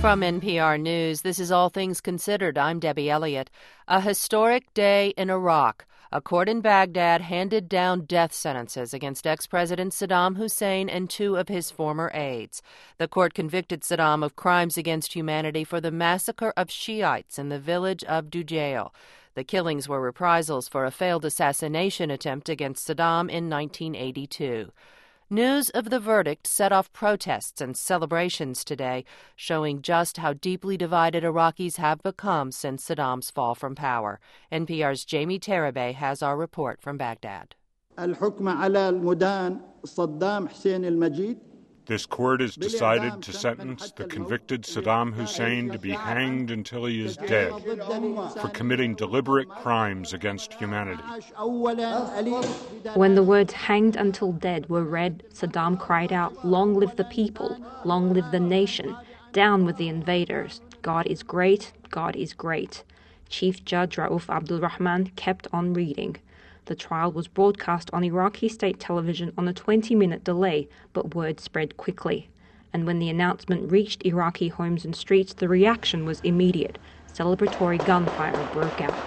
From NPR News, this is All Things Considered. I'm Debbie Elliott. A historic day in Iraq. A court in Baghdad handed down death sentences against ex-President Saddam Hussein and two of his former aides. The court convicted Saddam of crimes against humanity for the massacre of Shiites in the village of Dujail. The killings were reprisals for a failed assassination attempt against Saddam in 1982. News of the verdict set off protests and celebrations today, showing just how deeply divided Iraqis have become since Saddam's fall from power. NPR's Jamie Tarabay has our report from Baghdad. This court has decided to sentence the convicted Saddam Hussein to be hanged until he is dead for committing deliberate crimes against humanity. When the words "hanged until dead" were read, Saddam cried out, "Long live the people, long live the nation, down with the invaders. God is great, God is great." Chief Judge Rauf Abdul Rahman kept on reading. The trial was broadcast on Iraqi state television on a 20-minute delay, but word spread quickly. And when the announcement reached Iraqi homes and streets, the reaction was immediate. Celebratory gunfire broke out.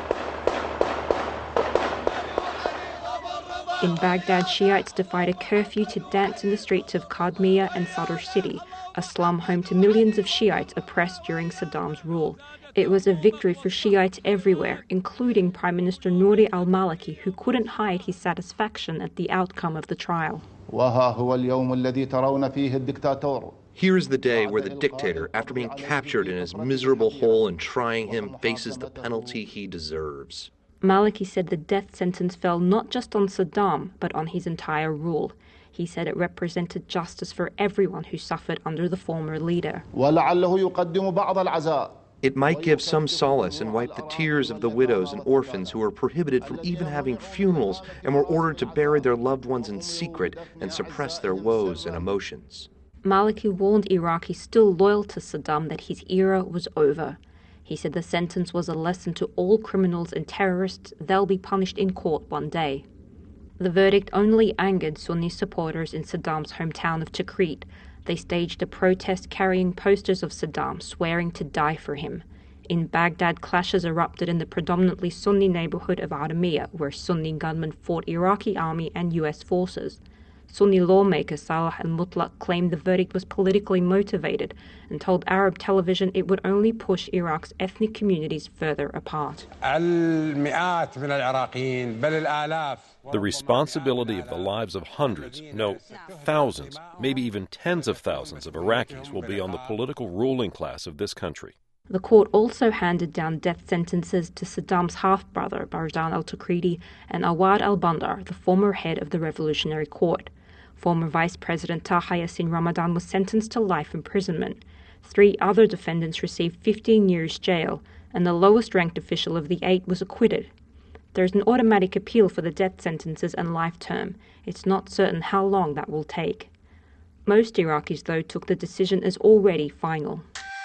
In Baghdad, Shiites defied a curfew to dance in the streets of Kadmiyah and Sadr City, a slum home to millions of Shiites oppressed during Saddam's rule. It was a victory for Shiites everywhere, including Prime Minister Nouri al-Maliki, who couldn't hide his satisfaction at the outcome of the trial. Here is the day where the dictator, after being captured in his miserable hole and trying him, faces the penalty he deserves. Maliki said the death sentence fell not just on Saddam, but on his entire rule. He said it represented justice for everyone who suffered under the former leader. It might give some solace and wipe the tears of the widows and orphans who were prohibited from even having funerals and were ordered to bury their loved ones in secret and suppress their woes and emotions. Maliki warned Iraqis still loyal to Saddam that his era was over. He said the sentence was a lesson to all criminals and terrorists. They'll be punished in court one day. The verdict only angered Sunni supporters in Saddam's hometown of Tikrit. They staged a protest carrying posters of Saddam, swearing to die for him. In Baghdad, clashes erupted in the predominantly Sunni neighborhood of Adamiyah, where Sunni gunmen fought Iraqi army and U.S. forces. Sunni lawmaker Salah al-Mutlaq claimed the verdict was politically motivated and told Arab television it would only push Iraq's ethnic communities further apart. The responsibility of the lives of hundreds, no, thousands, maybe even tens of thousands of Iraqis will be on the political ruling class of this country. The court also handed down death sentences to Saddam's half-brother, Barzan al-Takriti, and Awad al-Bandar, the former head of the Revolutionary Court. Former Vice President Taha Yassin Ramadan was sentenced to life imprisonment. 3 other defendants received 15 years jail, and the lowest-ranked official of the 8 was acquitted. There's an automatic appeal for the death sentences and life term. It's not certain how long that will take. Most Iraqis, though, took the decision as already final.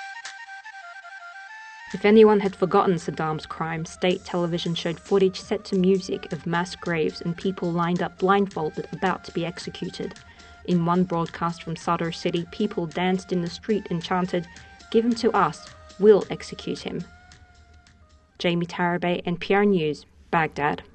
If anyone had forgotten Saddam's crimes, state television showed footage set to music of mass graves and people lined up blindfolded about to be executed. In one broadcast from Sadr City, people danced in the street and chanted, "Give him to us, we'll execute him." Jamie Tarabay, NPR News, Baghdad.